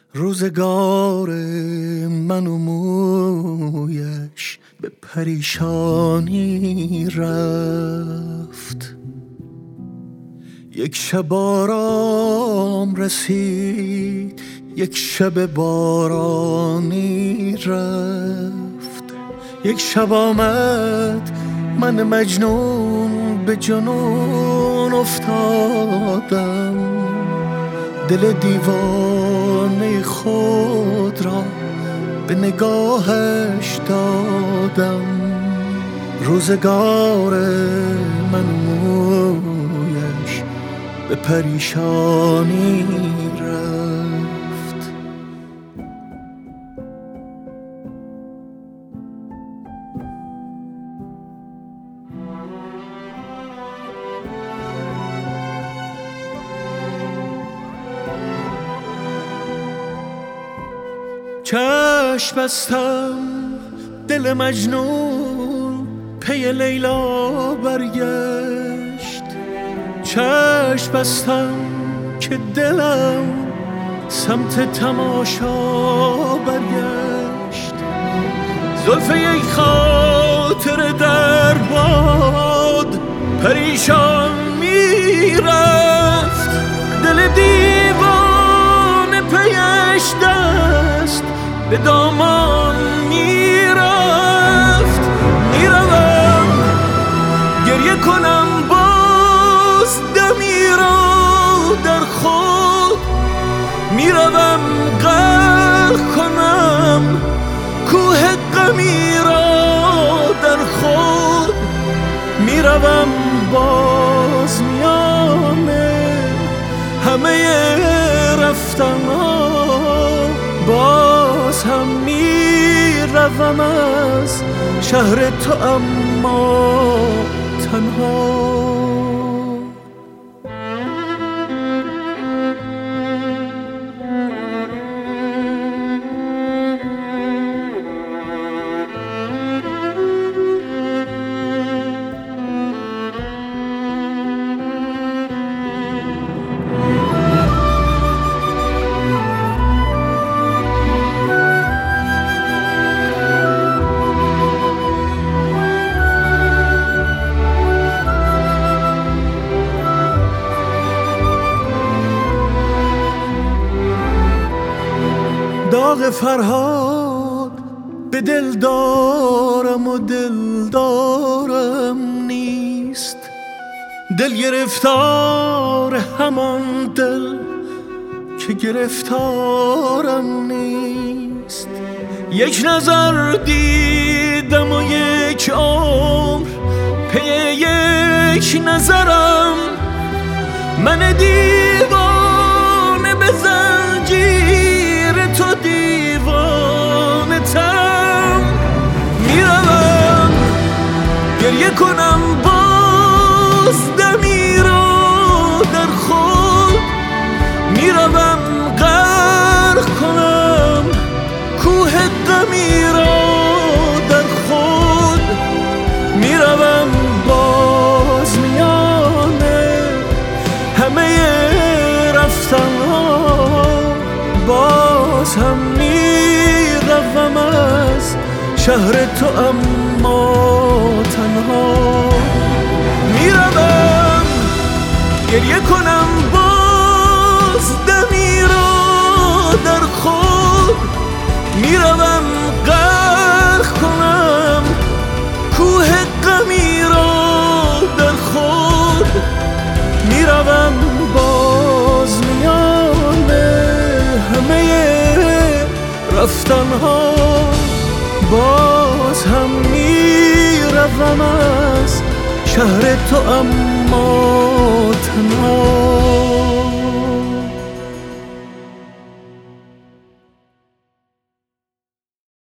روزگار من و مویش به پریشانی رفت. یک شب آرام رسید، یک شب بارانی رفت. یک شب آمد من مجنون به جنون افتادم، دل دیوانه خود را به نگاهش دادم. روزگار من و مویش به پریشانی رفت. چشم بستم دل مجنون پی لیلا برگشت. چشم بستم که دلم سمت تماشا برگشت. زلف یک خاطر در باد پریشان میرفت. دل دیوانه پیش دست به دامان میرفت. میروم گریه کنم باز دمی را در خود، میروم غرق کنم کوه غمی را در خود. میروم باز میانه همه رفتن‌ها، باز هم میروم از شهر تو اما تنها. داغ فرهاد به دل دارم و دل دارم نیست. دل گرفتار همان دل که گرفتارم نیست. یک نظر دیدم و یک عمر پی یک نظرم. من دیوانه به زنجیر تو دیوانه ترم. میروم گریه کنم باز دمی را در خود. میروم غرق کنم کوه غمی را در خود. میروم باز میانه همه رفتن‌ها، باز هم میروم از شهر تو اما تنها. میروم گریه کنم باز دمی را در خود. میروم غرق کنم کوه غمی را در خود. میروم باز میانه همه رفتن‌ها، باز هم میروم از شهر تو اما